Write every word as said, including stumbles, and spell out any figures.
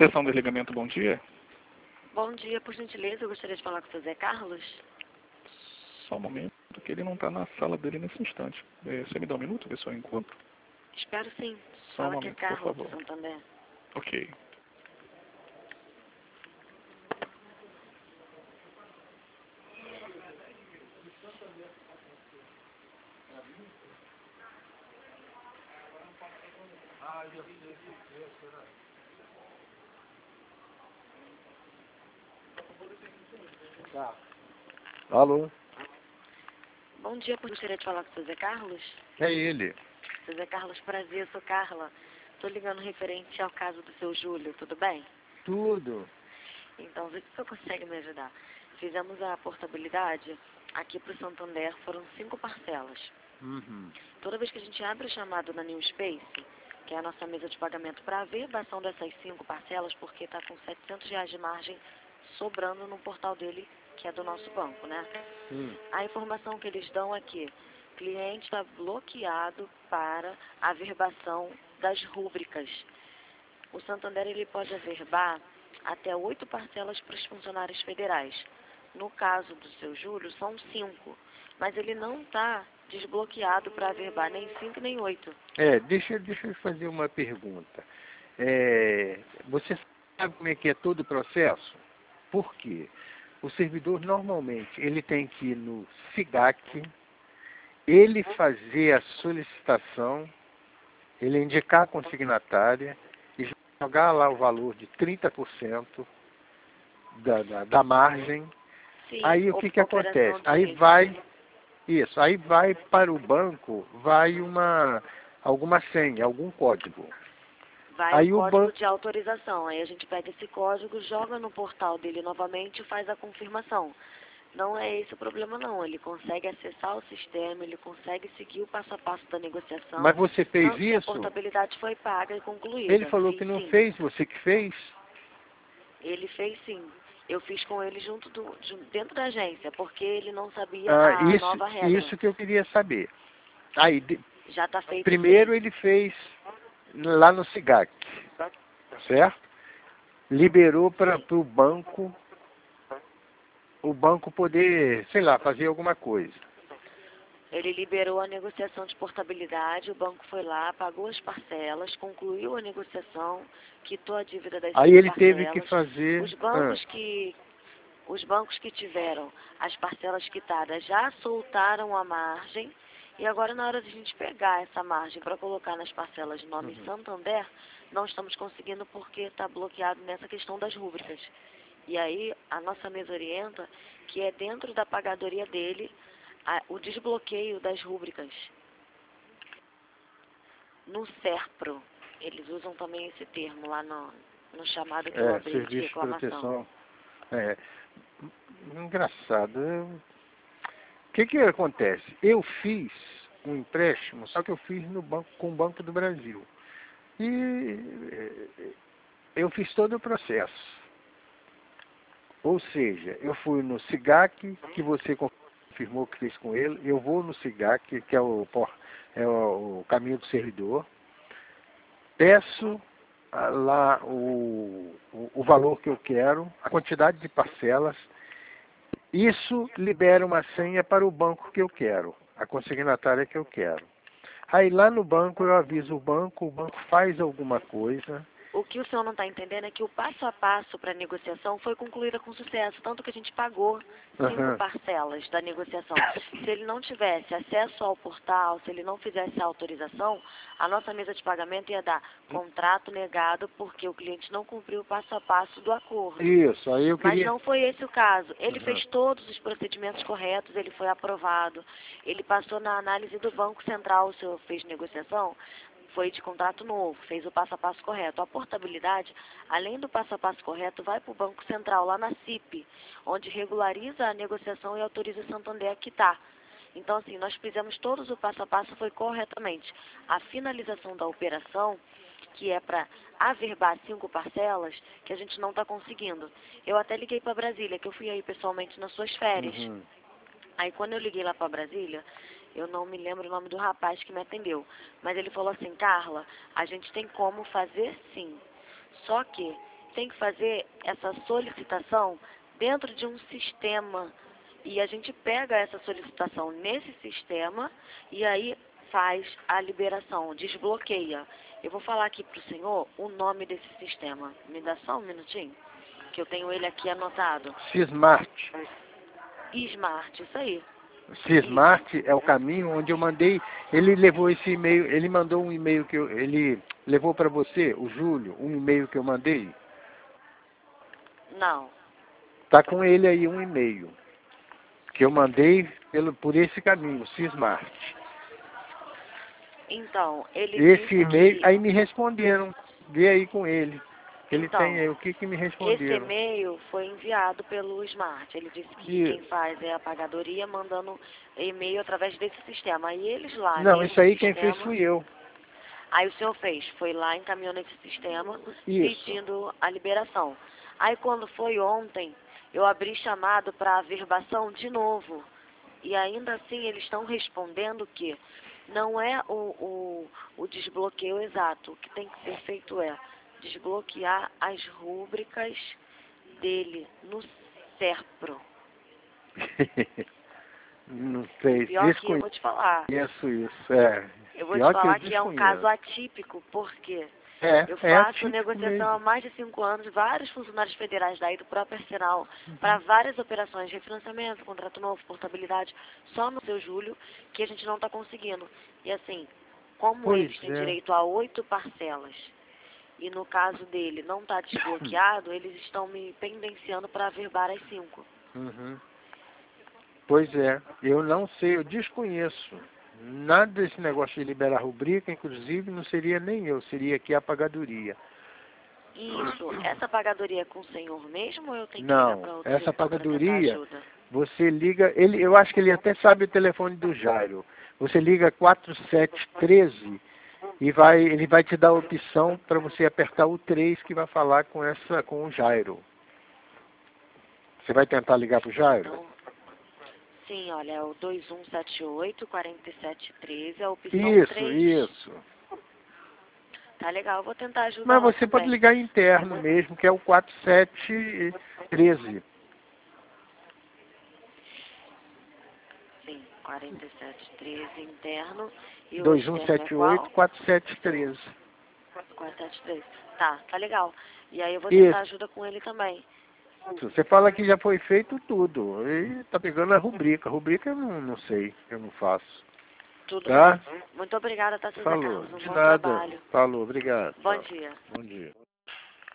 Seção de ligamento, bom dia. Bom dia, por gentileza, eu gostaria de falar com o seu Zé Carlos. Só um momento, que ele não está na sala dele nesse instante. É, você me dá um minuto, ver se eu encontro? Espero sim. Só um Fala que é momento, por Carlos do favor. Santander. Ok. Tá. Alô? Bom dia, por gostaria de falar com o seu Zé Carlos. É ele. Seu Zé Carlos, prazer, eu sou Carla. Estou ligando referente ao caso do seu Júlio, tudo bem? Tudo. Então, vê se o senhor consegue me ajudar. Fizemos a portabilidade aqui para o Santander, foram cinco parcelas. Uhum. Toda vez que a gente abre o chamado na New Space, que é a nossa mesa de pagamento, para a averbação dessas cinco parcelas, porque está com setecentos reais de margem sobrando no portal dele, que é do nosso banco, né? Hum. A informação que eles dão é que o cliente está bloqueado para a averbação das rúbricas. O Santander ele pode averbar até oito parcelas para os funcionários federais. No caso do seu Júlio, são cinco, mas ele não está desbloqueado para averbar nem cinco nem oito. É, deixa, deixa eu fazer uma pergunta. É, você sabe como é que é todo o processo? Por quê? O servidor normalmente ele tem que ir no SIGAC, ele fazer a solicitação, ele indicar a consignatária e jogar lá o valor de trinta por cento da, da, da margem. Sim, Aí o que que operação acontece? de Aí risco. vai, isso, aí vai para o banco, vai uma, alguma senha, algum código. Vai Aí o o código banco, de autorização. Aí a gente pega esse código, joga no portal dele novamente e faz a confirmação. Não é esse o problema não. Ele consegue acessar o sistema, ele consegue seguir o passo a passo da negociação. mas você fez Tanto que a isso? portabilidade foi paga e concluída. Ele falou Fiz, que não sim. fez, você que fez? Ele fez sim. Eu fiz com ele junto do, de- dentro da agência, porque ele não sabia Ah, a isso, nova regra. isso que eu queria saber. Aí, de- Já está feito primeiro sim. ele fez lá no SIGAC, certo? Liberou para o banco, o banco poder, sei lá, fazer alguma coisa. Ele liberou a negociação de portabilidade, o banco foi lá, pagou as parcelas, concluiu a negociação, quitou a dívida das Aí cinco ele teve que parcelas. fazer... Os ah, bancos que os bancos que tiveram as parcelas quitadas já soltaram a margem e agora na hora de a gente pegar essa margem para colocar nas parcelas de nome Uhum. Santander, não estamos conseguindo porque está bloqueado nessa questão das rúbricas. E aí a nossa mesa orienta que é dentro da pagadoria dele a- o desbloqueio das rúbricas. No SERPRO, eles usam também esse termo lá no, no chamado que eu é, abri de serviço de reclamação. proteção. É, engraçado. eu- O que que acontece? Eu fiz um empréstimo, só que eu fiz no banco, com o Banco do Brasil. E eh, eu fiz todo o processo. Ou seja, eu fui no SIGAC, que você confirmou que fez com ele, eu vou no SIGAC, que é o, por- é o, o caminho do servidor, peço ah, lá o, o, o valor que eu quero, a quantidade de parcelas. Isso libera uma senha para o banco que eu quero, a consignatária que eu quero. Aí lá no banco eu aviso o banco, o banco faz alguma coisa. O que o senhor não está entendendo é que o passo a passo para a negociação foi concluída com sucesso, tanto que a gente pagou cinco Aham. parcelas da negociação. Se ele não tivesse acesso ao portal, se ele não fizesse a autorização, a nossa mesa de pagamento ia dar contrato negado porque o cliente não cumpriu o passo a passo do acordo. Isso, aí eu Mas queria... não foi esse o caso. Ele Aham. fez todos os procedimentos corretos, ele foi aprovado, ele passou na análise do Banco Central, o senhor fez negociação, foi de contrato novo, fez o passo a passo correto. A portabilidade, além do passo a passo correto, vai para o Banco Central, lá na C I P, onde regulariza a negociação e autoriza o Santander a quitar. Então, assim, nós fizemos todos o passo a passo, foi corretamente. A finalização da operação, que é para averbar cinco parcelas, que a gente não está conseguindo. Eu até liguei para Brasília, que eu fui aí pessoalmente nas suas férias. Uhum. Aí quando eu liguei lá para Brasília, eu não me lembro o nome do rapaz que me atendeu, mas ele falou assim, Carla, a gente tem como fazer sim, só que tem que fazer essa solicitação dentro de um sistema. E a gente pega essa solicitação nesse sistema e aí faz a liberação, desbloqueia. Eu vou falar aqui para o senhor o nome desse sistema. Me dá só um minutinho, que eu tenho ele aqui anotado. Cismart. Smart, isso aí. Cismart é o caminho onde eu mandei, ele levou esse e-mail, ele mandou um e-mail que eu, ele levou para você, o Júlio, um e-mail que eu mandei. Não. Tá com ele aí um e-mail que eu mandei pelo, por esse caminho, Cismart. Então, ele Esse e-mail, que... aí me responderam, vê aí com ele. Ele então, tem aí, o que que me esse responderam? e-mail foi enviado pelo Smart. Ele disse que Isso. quem faz é a pagadoria mandando e-mail através desse sistema. Aí eles lá... Não, nesse isso aí quem sistema, fez fui eu. Aí o senhor fez, foi lá, encaminhou nesse sistema, Isso. pedindo a liberação. Aí quando foi ontem, eu abri chamado para averbação de novo. E ainda assim eles estão respondendo que não é o, o, o desbloqueio exato. O que tem que ser feito é desbloquear as rúbricas dele no SERPRO. Não sei, Pior que eu vou te falar. desconheço isso, é. Eu vou te Pior falar eu que é um desconheço. caso atípico, porque É, eu é faço atípico negociação mesmo. há mais de cinco anos, vários funcionários federais daí do próprio Arsenal, para várias operações, refinanciamento, contrato novo, portabilidade, só no seu Júlio, que a gente não está conseguindo. E assim, como Pois eles têm é. direito a oito parcelas, e no caso dele não está desbloqueado, eles estão me pendenciando para averbar as cinco. Uhum. Pois é, eu não sei, eu desconheço. Nada desse negócio de liberar rubrica, inclusive, não seria nem eu, seria aqui a pagadoria. Isso, essa pagadoria é com o senhor mesmo ou eu tenho que ligar para Não, outro essa setor para tentar pagadoria, ajuda? você liga, ele, eu acho que ele até sabe o telefone do Jairo. Você liga quatro sete um três e vai, ele vai te dar a opção para você apertar o três que vai falar com, essa, com o Jairo. Você vai tentar ligar para o Jairo? Então, sim, olha, é o dois um sete oito, quatro sete um três, é a opção Isso, três. isso. Tá legal, eu vou tentar ajudar Mas lá você pode também. ligar interno mesmo, que é o quatro sete um três. Sim, quatro sete um três interno. E o dois um externo é sete qual? oito, quatro sete um três. quatro sete um três. Tá, tá legal. E aí eu vou tentar Isso. ajuda com ele também. Você fala que já foi feito tudo. E tá pegando a rubrica. Rubrica eu não, não sei, eu não faço. Tudo Tá? bem. Muito obrigada, tá, César Falou. Carlos. Um De bom nada. trabalho. Falou, obrigado. Bom Tchau. dia. Bom dia.